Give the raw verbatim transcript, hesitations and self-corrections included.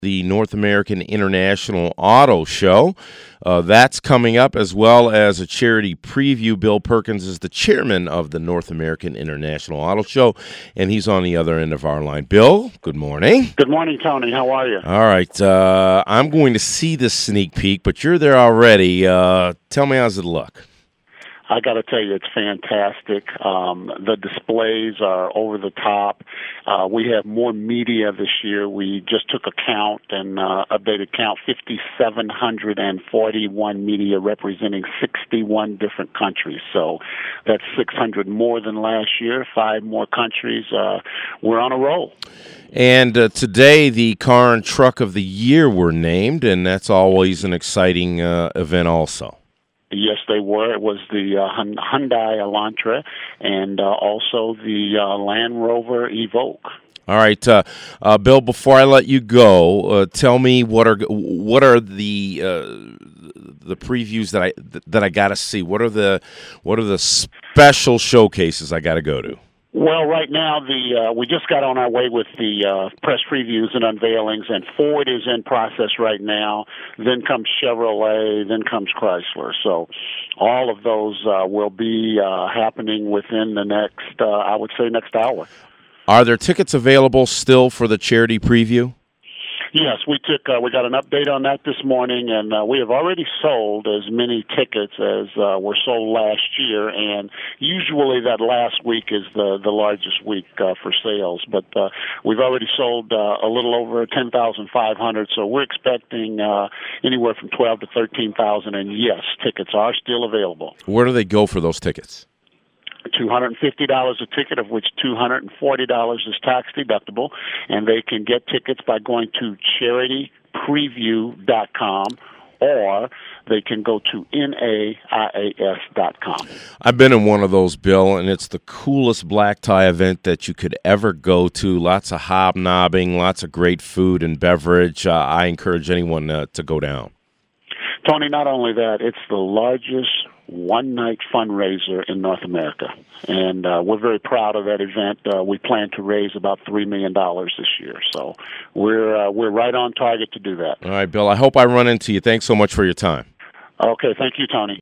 the North American International Auto Show. Uh, that's coming up, as well as a charity preview. Bill Perkins is the chairman of the North American International Auto Show, and he's on the other end of our line. Bill, good morning. Good morning, Tony. How are you? All right. Uh, I'm going to see this sneak peek, but you're there already. Uh, tell me, how's it look? I got to tell you, it's fantastic. Um, the displays are over the top. Uh, we have more media this year. We just took a count and uh, updated count, five thousand seven hundred forty-one media representing sixty-one different countries. So that's six hundred more than last year, five more countries. Uh, we're on a roll. And uh, today, the Car and Truck of the Year were named, and that's always an exciting uh, event also. Yes, they were. It was the uh, Hyundai Elantra and uh, also the uh, Land Rover Evoque. All right, uh, uh, Bill. Before I let you go, uh, tell me what are what are the uh, the previews that I that I got to see. What are the what are the special showcases I got to go to? Well, right now, the uh, we just got on our way with the uh, press previews and unveilings, and Ford is in process right now. Then comes Chevrolet, then comes Chrysler. So all of those uh, will be uh, happening within the next, uh, I would say, next hour. Are there tickets available still for the charity preview? Yes, we took. Uh, we got an update on that this morning, and uh, we have already sold as many tickets as uh, were sold last year. And usually, that last week is the the largest week uh, for sales. But uh, we've already sold uh, a little over ten thousand five hundred. So we're expecting uh, anywhere from twelve to thirteen thousand. And yes, tickets are still available. Where do they go for those tickets? two hundred fifty dollars a ticket, of which two hundred forty dollars is tax deductible, and they can get tickets by going to charity preview dot com, or they can go to N A I A S dot com. I've been in one of those, Bill, and it's the coolest black tie event that you could ever go to. Lots of hobnobbing, lots of great food and beverage. Uh, I encourage anyone uh, to go down. Tony, not only that, it's the largest one-night fundraiser in North America, and uh, we're very proud of that event. Uh, we plan to raise about three million dollars this year, so we're uh, we're right on target to do that. All right, Bill, I hope I run into you. Thanks so much for your time. Okay, thank you, Tony.